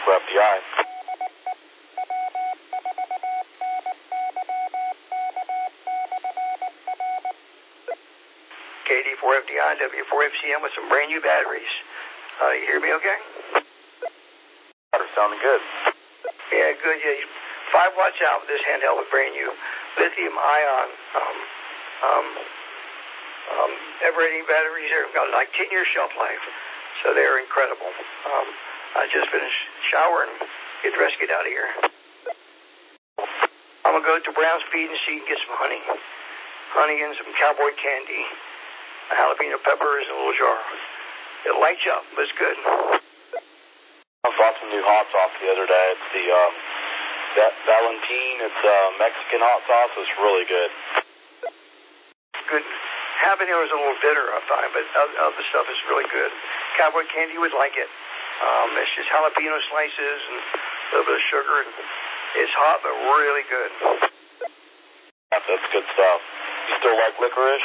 KD4FDI. KD4FDI, W4FCM with some brand new batteries. You hear me okay? Sounding good. Yeah, good. Yeah, 5 watts out with this handheld with brand new lithium ion ever-rating batteries. They've got like 10-year shelf life, so they're incredible. I just finished showering, get dressed, get out of here. I'm gonna go to Brown's Feed and see and get some honey and some cowboy candy, jalapeno peppers in a little jar. It lights you up, but it's good. I bought some new hot sauce the other day. It's the Valentine. It's Mexican hot sauce. It's really good. Good. Habanero is a little bitter, I find, but other stuff is really good. Cowboy candy, you would like it. It's just jalapeno slices and a little bit of sugar. And it's hot, but really good. That's good stuff. You still like licorice?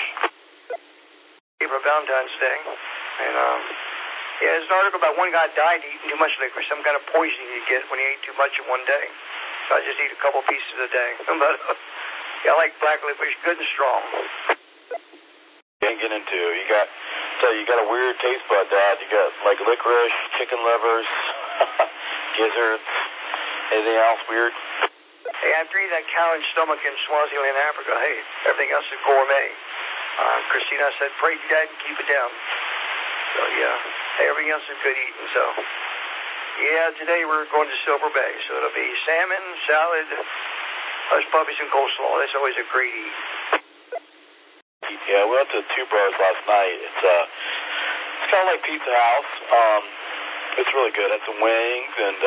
For Valentine's Day. And, yeah, there's an article about one guy died eating too much licorice, some kind of poisoning you get when you ate too much in one day. So I just eat a couple pieces a day. But, yeah, I like black licorice, good and strong. Can't get into. You got a weird taste bud, Dad. You got like licorice, chicken livers, gizzards, anything else weird? Hey, after eating that cow and stomach in Swaziland, Africa, hey, everything else is gourmet. Christina said, pray to Dad and keep it down. So, yeah, hey, everything else is good eating. So, yeah, today we're going to Silver Bay. So it'll be salmon, salad, hush puppies, and coleslaw. That's always a great eat. Yeah, we went to Two Bros last night. It's kind of like Pizza House. It's really good. Had some wings and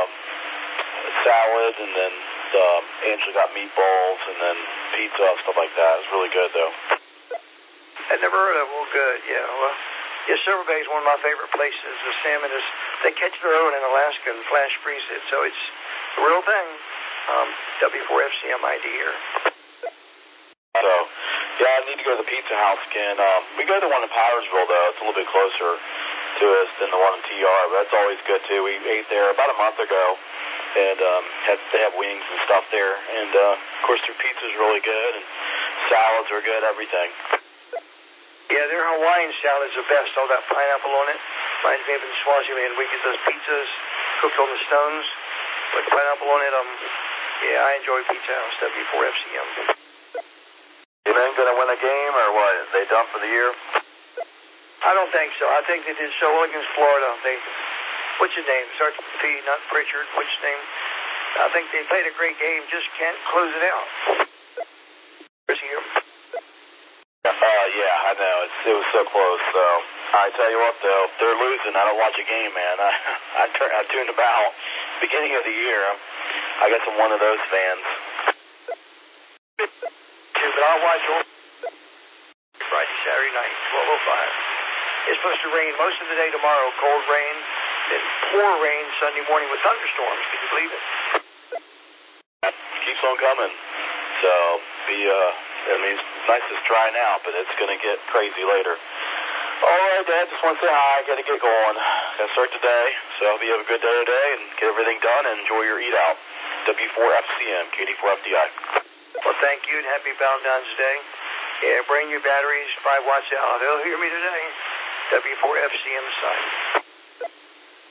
salad, and then Angela got meatballs, and then pizza, stuff like that. It's really good, though. I've never heard of it. Well, good, yeah. Well, yeah, Silver Bay is one of my favorite places. The salmon is, they catch their own in Alaska and flash freeze it, so it's the real thing. W4FCM ID here. So, yeah, I need to go to the Pizza House again. We go to the one in Powdersville, though. It's a little bit closer to us than the one in TR, but that's always good, too. We ate there about a month ago, and they have wings and stuff there. And, of course, their pizza's really good, and salads are good, everything. Yeah, their Hawaiian salad's the best. All that pineapple on it. Reminds me of in Swaziland. We get those pizzas cooked on the stones with pineapple on it. Yeah, I enjoy Pizza House, W4FCM. You men going to win a game, or what? Are they done for the year? I don't think so. I think they did so well against Florida. What's his name? Starts with P, not Pritchard. What's his name? I think they played a great game, just can't close it out. Chris here. Yeah, I know. It was so close. So I tell you what, though, if they're losing, I don't watch a game, man. I tuned them out. Beginning of the year, I guess I'm one of those fans. But I'll watch Friday, Saturday night, 12:05. It's supposed to rain most of the day tomorrow, cold rain, then pour rain Sunday morning with thunderstorms. Can you believe it? That keeps on coming. So I mean, it's nice it's dry now, but it's going to get crazy later. All right, Dad, just want to say hi. Got to get going. Got to start today, so I hope you have a good day today and get everything done and enjoy your eat out. W4FCM, KD4FDI. Well, thank you, and happy Valentine's Day. Yeah, bring your batteries, 5 watts out. They'll hear me today. W4FCM sign.